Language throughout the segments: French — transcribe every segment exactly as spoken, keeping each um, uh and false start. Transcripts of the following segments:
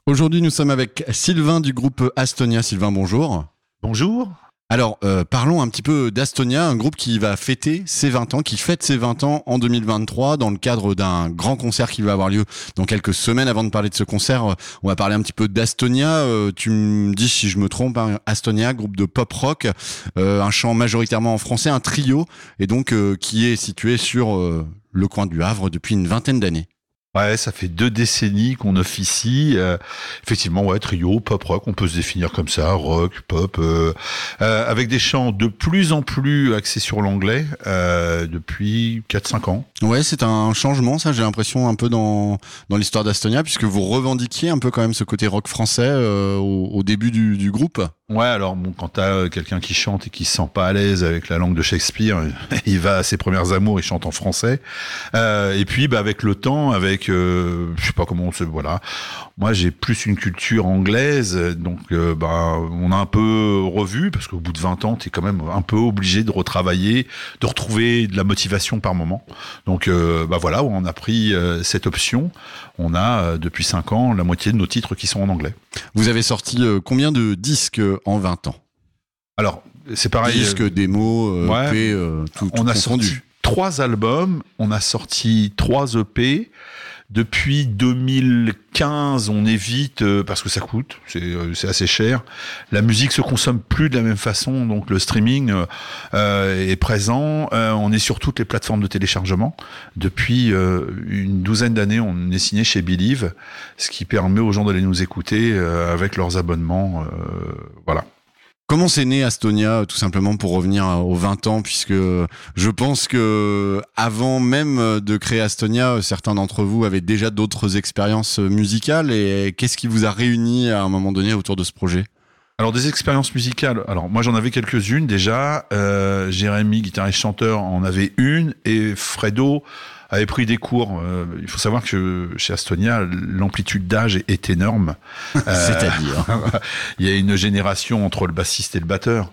Aujourd'hui, nous sommes avec Sylvain du groupe Astonia. Sylvain, bonjour. Bonjour. Alors, euh, parlons un petit peu d'Astonia, un groupe qui va fêter ses vingt ans, qui fête ses vingt ans en deux mille vingt-trois dans le cadre d'un grand concert qui va avoir lieu dans quelques semaines. Avant de parler de ce concert, on va parler un petit peu d'Astonia. Euh, tu me dis si je me trompe, hein, Astonia, groupe de pop rock, euh, un chant majoritairement en français, un trio, et donc euh, qui est situé sur euh, le coin du Havre depuis une vingtaine d'années. Ouais, ça fait deux décennies qu'on officie. Euh, effectivement, ouais, trio, pop rock, on peut se définir comme ça, rock, pop, euh, euh, avec des chants de plus en plus axés sur l'anglais euh, depuis quatre cinq ans. Ouais, c'est un changement, ça, j'ai l'impression, un peu dans dans l'histoire d'Astonia, puisque vous revendiquiez un peu quand même ce côté rock français euh, au, au début du, du groupe. Ouais, alors bon, quand t'as quelqu'un qui chante et qui se sent pas à l'aise avec la langue de Shakespeare, il va à ses premières amours, il chante en français. Euh, et puis, bah, avec le temps, avec, euh, je sais pas comment on se, voilà. Moi, j'ai plus une culture anglaise, donc euh, bah, on a un peu revu parce qu'au bout de vingt ans, t'es quand même un peu obligé de retravailler, de retrouver de la motivation par moment. Donc, euh, bah voilà, on a pris euh, cette option. On a euh, depuis cinq ans la moitié de nos titres qui sont en anglais. Vous avez sorti euh, combien de disques en vingt ans? Alors, c'est pareil. Disques, euh, démos, euh, ouais, E P, euh, tout, on tout a confondu. sorti trois albums, on a sorti trois E P. Depuis deux mille quinze, on évite euh, parce que ça coûte, c'est, euh, c'est assez cher. La musique se consomme plus de la même façon, donc le streaming euh, est présent. Euh, on est sur toutes les plateformes de téléchargement. Depuis euh, une douzaine d'années, on est signé chez Believe, ce qui permet aux gens d'aller nous écouter euh, avec leurs abonnements. Euh, voilà. Comment c'est né Astonia, tout simplement, pour revenir aux vingt ans, puisque je pense que avant même de créer Astonia, certains d'entre vous avaient déjà d'autres expériences musicales. Et qu'est-ce qui vous a réuni à un moment donné autour de ce projet ? Alors des expériences musicales, alors moi j'en avais quelques-unes déjà. Euh, Jérémy, guitariste chanteur, en avait une, et Fredo avait pris des cours. Euh, il faut savoir que chez Astonia, l'amplitude d'âge est énorme. C'est-à-dire euh, il y a une génération entre le bassiste et le batteur.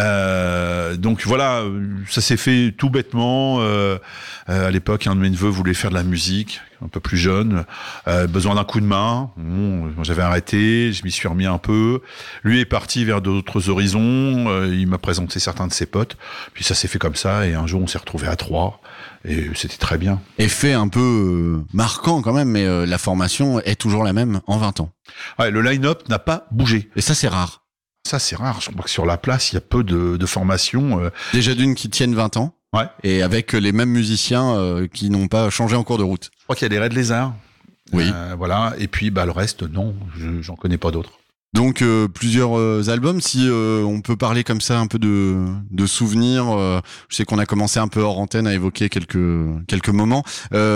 Euh, donc voilà, ça s'est fait tout bêtement. Euh, euh, à l'époque, un de mes neveux voulait faire de la musique, un peu plus jeune, euh, besoin d'un coup de main. Bon, j'avais arrêté, je m'y suis remis un peu. Lui est parti vers d'autres horizons. Euh, il m'a présenté certains de ses potes. Puis ça s'est fait comme ça. Et un jour, on s'est retrouvés à trois. Et c'était très bien. Effet un peu euh, marquant quand même, mais euh, la formation est toujours la même en vingt ans. Ouais, le line-up n'a pas bougé. Et ça, c'est rare. Ça, c'est rare. Je crois que sur la place, il y a peu de, de formations. Euh... Déjà d'une qui tiennent vingt ans. Ouais. Et avec les mêmes musiciens euh, qui n'ont pas changé en cours de route. Je crois qu'il y a les Red Lézards. Oui. Euh, voilà. Et puis, bah, le reste, non, je, j'en connais pas d'autres. Donc euh, plusieurs euh, albums, si euh, on peut parler comme ça un peu de, de souvenirs. Euh, je sais qu'on a commencé un peu hors antenne à évoquer quelques quelques moments.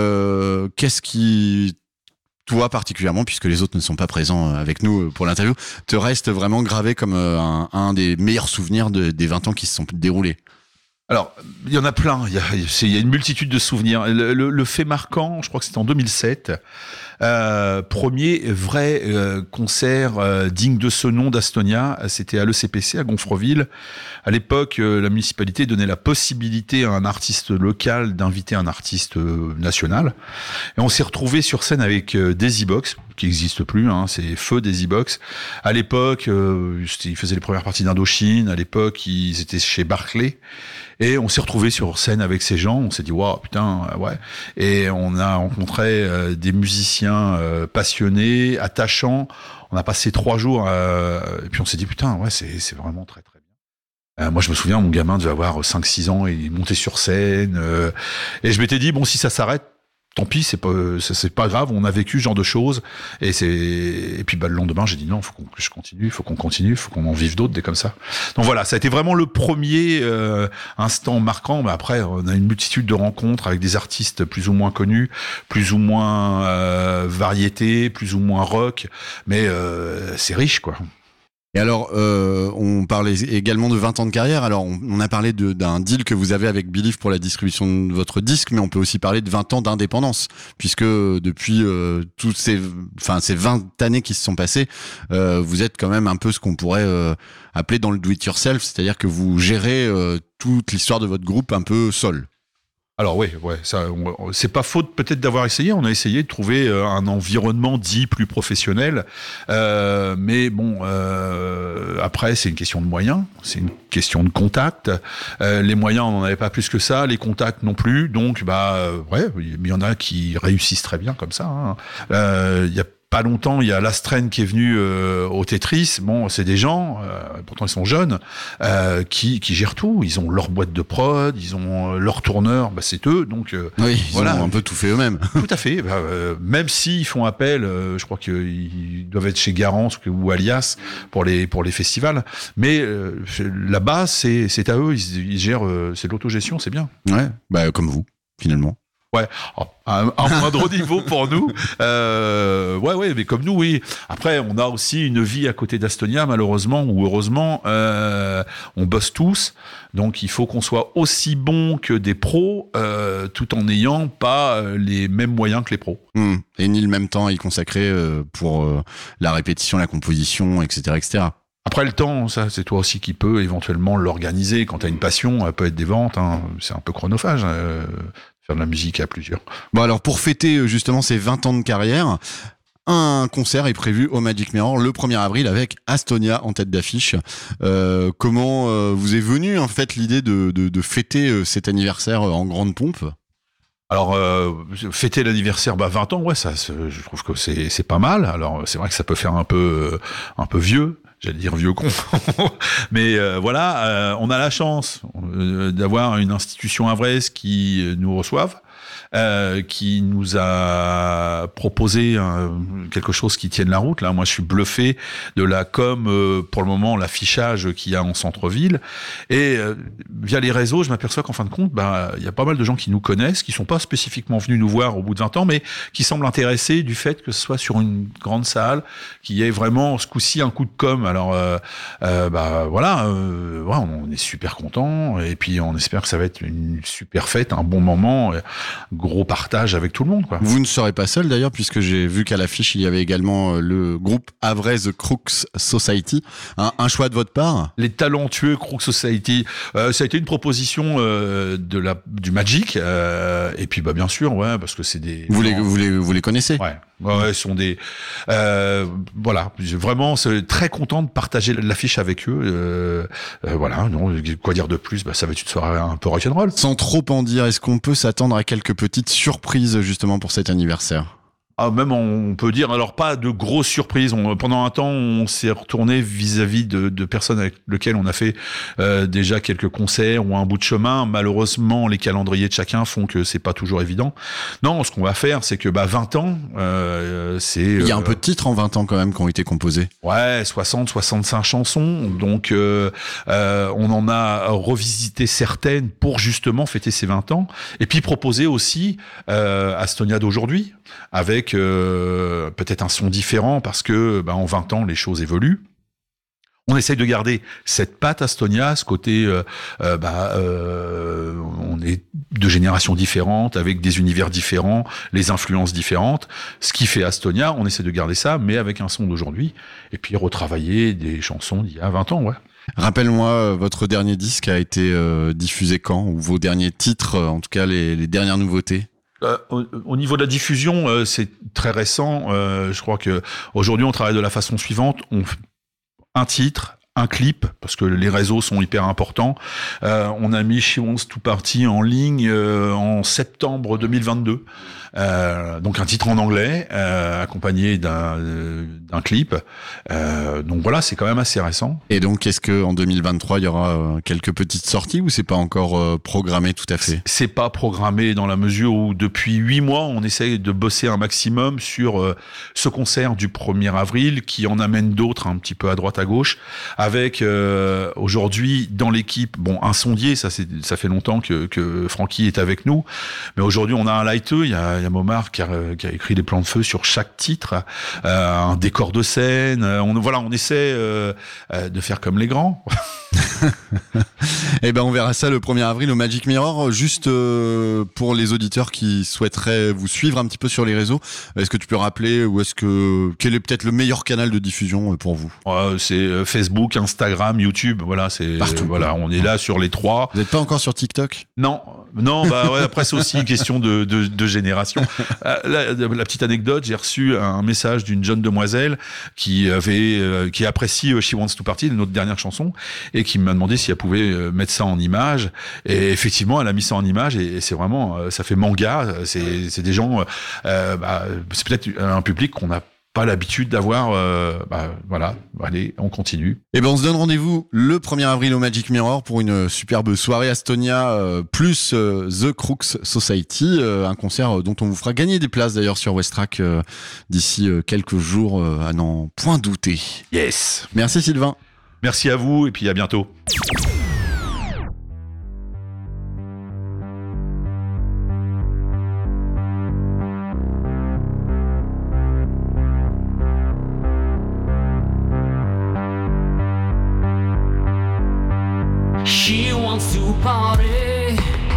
Euh, qu'est-ce qui, toi particulièrement, puisque les autres ne sont pas présents avec nous pour l'interview, te reste vraiment gravé comme euh, un, un des meilleurs souvenirs de, des vingt ans qui se sont déroulés? Alors, il y en a plein. Il y a, il y a une multitude de souvenirs. Le, le, le fait marquant, je crois que c'était en deux mille sept. Euh, premier vrai euh, concert euh, digne de ce nom d'Astonia, c'était à l'E C P C à Gonfreville. À l'époque, euh, la municipalité donnait la possibilité à un artiste local d'inviter un artiste euh, national. Et on s'est retrouvé sur scène avec euh, Daisy Box, qui n'existe plus, hein, c'est Feu Daisy Box. À l'époque, euh, ils faisaient les premières parties d'Indochine. À l'époque, ils étaient chez Barclay. Et on s'est retrouvé sur scène avec ces gens. On s'est dit, waouh, putain, ouais. Et on a rencontré euh, des musiciens euh, passionnés, attachants. On a passé trois jours, euh, et puis on s'est dit, putain, ouais, c'est, c'est vraiment très, très bien. Euh, moi, je me souviens, mon gamin devait avoir cinq six ans, et il montait sur scène. Euh, et je m'étais dit, bon, si ça s'arrête, tant pis, c'est pas, c'est, c'est pas grave, on a vécu ce genre de choses. Et c'est, et puis, bah, le lendemain, j'ai dit non, faut qu'on, que je continue, faut qu'on continue, faut qu'on en vive d'autres, des comme ça. Donc voilà, ça a été vraiment le premier, euh, instant marquant. Mais après, on a une multitude de rencontres avec des artistes plus ou moins connus, plus ou moins, euh, variétés, plus ou moins rock. Mais, euh, c'est riche, quoi. Et alors, euh, on parlait également de vingt ans de carrière. Alors, on, on a parlé de, d'un deal que vous avez avec Believe pour la distribution de votre disque, mais on peut aussi parler de vingt ans d'indépendance, puisque depuis euh, toutes ces, enfin, ces vingt années qui se sont passées, euh, vous êtes quand même un peu ce qu'on pourrait euh, appeler dans le do-it-yourself, c'est-à-dire que vous gérez euh, toute l'histoire de votre groupe un peu seul. Alors oui, ouais, ça, on, c'est pas faute peut-être d'avoir essayé. On a essayé de trouver euh, un environnement dit plus professionnel, euh, mais bon, euh, après c'est une question de moyens, c'est une question de contact. Euh, les moyens, on n'en avait pas plus que ça, les contacts non plus. Donc bah euh, ouais, il y en a qui réussissent très bien comme ça. Hein. Euh, il y a pas longtemps, il y a l'Astren qui est venu euh, au Tetris. Bon, c'est des gens, euh, pourtant ils sont jeunes, euh, qui, qui gèrent tout. Ils ont leur boîte de prod, ils ont leur tourneur, bah, c'est eux. Donc euh, oui, ils voilà, ont un peu tout fait eux-mêmes. Tout à fait. Bah, euh, même s'ils font appel, euh, je crois qu'ils doivent être chez Garance ou Alias pour les pour les festivals. Mais euh, là-bas, c'est c'est à eux. Ils, ils gèrent, euh, c'est de l'autogestion, c'est bien. Ouais, bah comme vous finalement. Ouais, à un, un moindre niveau pour nous. Euh, ouais, ouais, mais comme nous, oui. Après, on a aussi une vie à côté d'Astonia, malheureusement ou heureusement. Euh, on bosse tous, donc il faut qu'on soit aussi bon que des pros, euh, tout en n'ayant pas les mêmes moyens que les pros. Mmh. Et ni le même temps à y consacrer euh, pour euh, la répétition, la composition, et cetera, et cetera. Après le temps, ça c'est toi aussi qui peux éventuellement l'organiser. Quand t'as une passion, elle peut être des ventes. Hein. C'est un peu chronophage. Euh, faire de la musique à plusieurs. Bon alors pour fêter justement ces vingt ans de carrière, un concert est prévu au Magic Mirror le premier avril avec Astonia en tête d'affiche. Euh, comment euh, vous est venue en fait l'idée de, de, de fêter cet anniversaire en grande pompe ? Alors euh, fêter l'anniversaire, bah vingt ans, ouais, ça, je trouve que c'est c'est pas mal. Alors c'est vrai que ça peut faire un peu un peu vieux. J'allais dire vieux con, mais euh, voilà, euh, on a la chance euh, d'avoir une institution havraise qui nous reçoive, euh, qui nous a proposé euh, quelque chose qui tienne la route. Là, moi, je suis bluffé de la com, euh, pour le moment, l'affichage qu'il y a en centre-ville, et euh, via les réseaux, je m'aperçois qu'en fin de compte, bah, il y a pas mal de gens qui nous connaissent, qui sont pas spécifiquement venus nous voir au bout de vingt ans, mais qui semblent intéressés du fait que ce soit sur une grande salle, qu'il y ait vraiment ce coup-ci un coup de com. Alors, euh, euh, bah voilà, euh, ouais, on est super content et puis on espère que ça va être une super fête, un bon moment, un gros partage avec tout le monde, quoi. Vous ne serez pas seul d'ailleurs, puisque j'ai vu qu'à l'affiche il y avait également le groupe Havrais The Crooks Society. Un, un choix de votre part ? Les talentueux Crooks Society. Euh, ça a été une proposition euh, de la du Magic euh, et puis bah bien sûr, ouais, parce que c'est des. Vous les vous les vous les connaissez ? Ouais. Ouais, ce sont des euh, voilà, vraiment c'est très content de partager l'affiche avec eux. Euh, euh, voilà, non, quoi dire de plus, bah, ça va être une soirée un peu rock'n'roll. Sans trop en dire, est-ce qu'on peut s'attendre à quelques petites surprises justement pour cet anniversaire ? Ah, même on peut dire, alors pas de grosses surprises. On, pendant un temps, on s'est retourné vis-à-vis de, de personnes avec lesquelles on a fait euh, déjà quelques concerts ou un bout de chemin. Malheureusement, les calendriers de chacun font que c'est pas toujours évident. Non, ce qu'on va faire, c'est que bah vingt ans, euh, c'est. Il y a euh, un peu de titres en vingt ans quand même qui ont été composés. Ouais, soixante, soixante-cinq chansons. Donc, euh, euh, on en a revisité certaines pour justement fêter ces vingt ans. Et puis proposer aussi euh, Astonia d'aujourd'hui avec euh, peut-être un son différent parce que bah, en vingt ans, les choses évoluent. On essaye de garder cette patte Astonia, ce côté, euh, euh, bah, euh, on est de générations différentes, avec des univers différents, les influences différentes. Ce qui fait Astonia, on essaie de garder ça, mais avec un son d'aujourd'hui, et puis retravailler des chansons d'il y a vingt ans, ouais. Rappelle-moi, votre dernier disque a été euh, diffusé quand ? Ou vos derniers titres, en tout cas les, les dernières nouveautés ? Euh, au, au niveau de la diffusion, euh, c'est très récent. Euh, je crois que aujourd'hui, on travaille de la façon suivante. On un titre, un clip, parce que les réseaux sont hyper importants. Euh, on a mis She Wants to Party en ligne euh, en septembre deux mille vingt-deux. Euh, donc un titre en anglais, euh, accompagné d'un, euh, d'un clip. Euh, donc voilà, c'est quand même assez récent. Et donc, est-ce que en deux mille vingt-trois, il y aura euh, quelques petites sorties ou c'est pas encore euh, programmé tout à fait ? C'est pas programmé dans la mesure où depuis huit mois, on essaye de bosser un maximum sur euh, ce concert du premier avril, qui en amène d'autres un petit peu à droite à gauche, avec euh, aujourd'hui dans l'équipe, bon, un sondier, ça c'est ça fait longtemps que que Francky est avec nous, mais aujourd'hui on a un lighteux, il y a il y a Momar qui a, qui a écrit des plans de feu sur chaque titre, euh, un décor de scène. On, voilà, on essaie euh, de faire comme les grands. Eh ben, on verra ça le premier avril au Magic Mirror. Juste euh, pour les auditeurs qui souhaiteraient vous suivre un petit peu sur les réseaux, est-ce que tu peux rappeler ou est-ce que quel est peut-être le meilleur canal de diffusion pour vous ? euh, C'est Facebook, Instagram, YouTube. Voilà, c'est Partout, voilà, on est là sur les trois. Vous n'êtes pas encore sur TikTok ? Non, non, bah ouais, après c'est aussi une question de, de, de génération. Euh, la, la petite anecdote, j'ai reçu un message d'une jeune demoiselle qui avait, euh, qui apprécie She Wants to Party, notre dernière chanson, et qui m'a demandé si elle pouvait mettre ça en image. Et effectivement, elle a mis ça en image, et, et c'est vraiment, ça fait manga. C'est, c'est des gens, euh, bah, c'est peut-être un public qu'on a pas l'habitude d'avoir. Euh, bah, voilà, allez, on continue. Et ben on se donne rendez-vous le premier avril au Magic Mirror pour une superbe soirée Astonia euh, plus euh, The Crooks Society, euh, un concert dont on vous fera gagner des places d'ailleurs sur Westrack euh, d'ici euh, quelques jours, euh, à n'en point douter. Yes. Merci Sylvain. Merci à vous et puis à bientôt. She wants to party,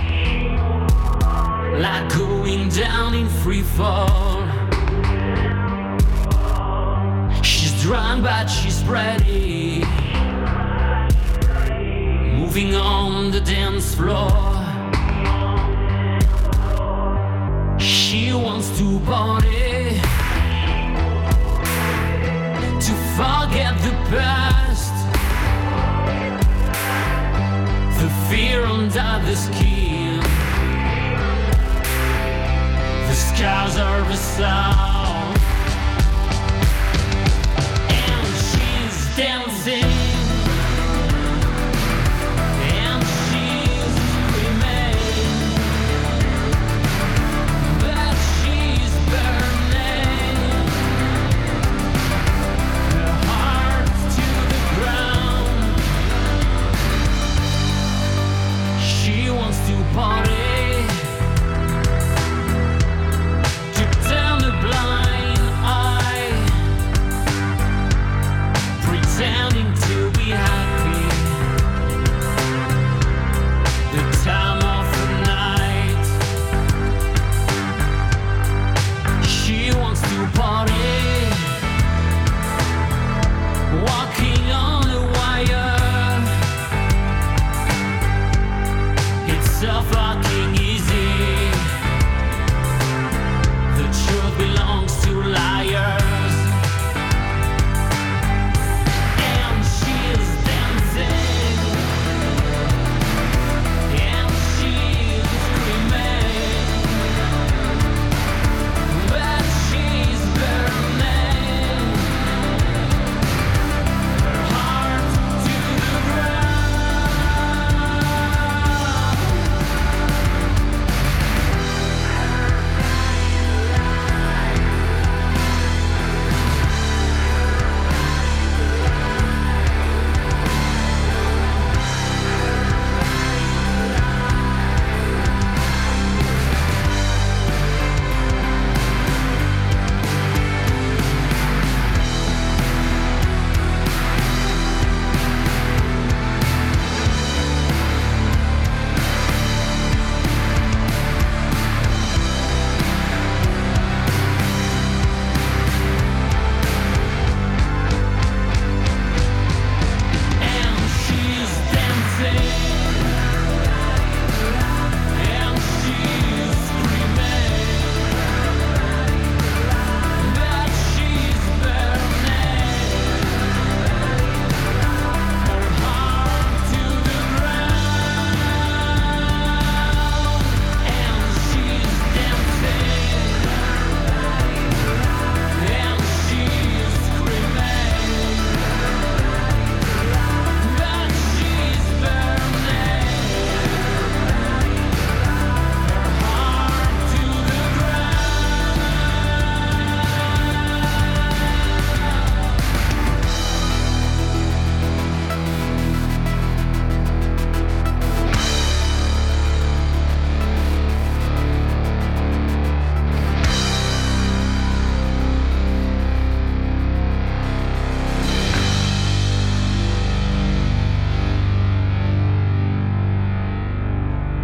like going down in free fall. She's drunk but she's ready, moving on the dance floor. She wants to party, to forget the past, the fear under the skin, the scars of a sun.